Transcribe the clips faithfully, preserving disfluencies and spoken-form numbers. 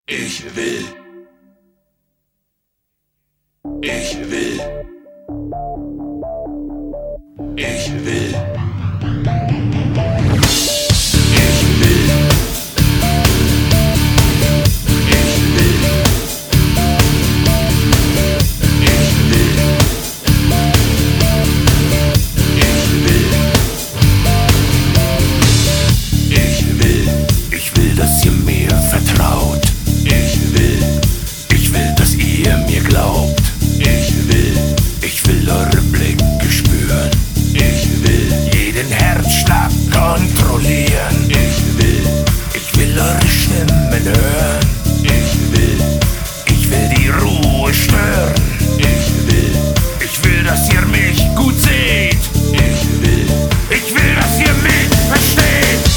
Ich will. Ich will. Ich will. Dass ihr mir vertraut. Ich will. Ich will, dass ihr mir glaubt. Ich will. Ich will eure Blicke spüren. Ich will. Jeden Herzschlag kontrollieren. Ich will. Ich will eure Stimmen hören. Ich will. Ich will die Ruhe stören. Ich will. Ich will, dass ihr mich gut seht. Ich will. Ich will, dass ihr mich versteht.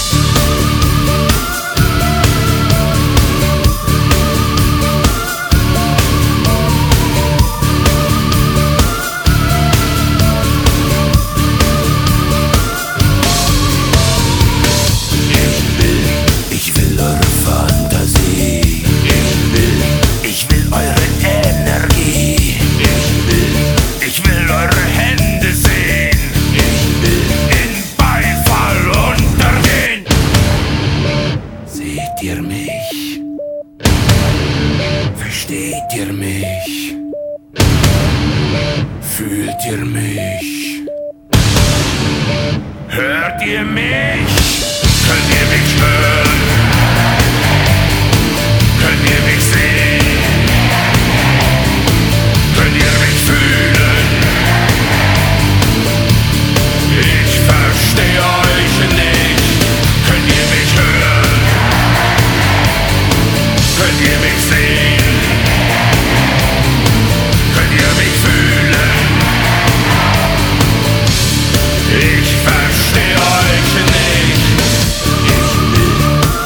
Seht ihr mich? Versteht ihr mich? Fühlt ihr mich? Hört ihr mich? Könnt ihr mich hören? Könnt ihr mich sehen? Könnt ihr mich fühlen? Ich verstehe euch nicht. Könnt ihr mich hören? Könnt ihr mich sehen? Könnt ihr mich fühlen? Ich verstehe euch nicht. Ich will.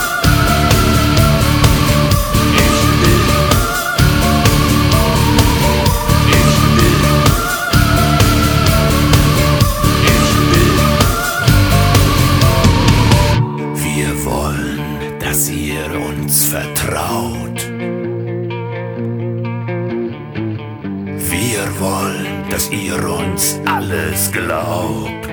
Ich will. Ich will. Ich will. Wir wollen, dass ihr uns vertraut. Wir wollen, dass ihr uns alles glaubt.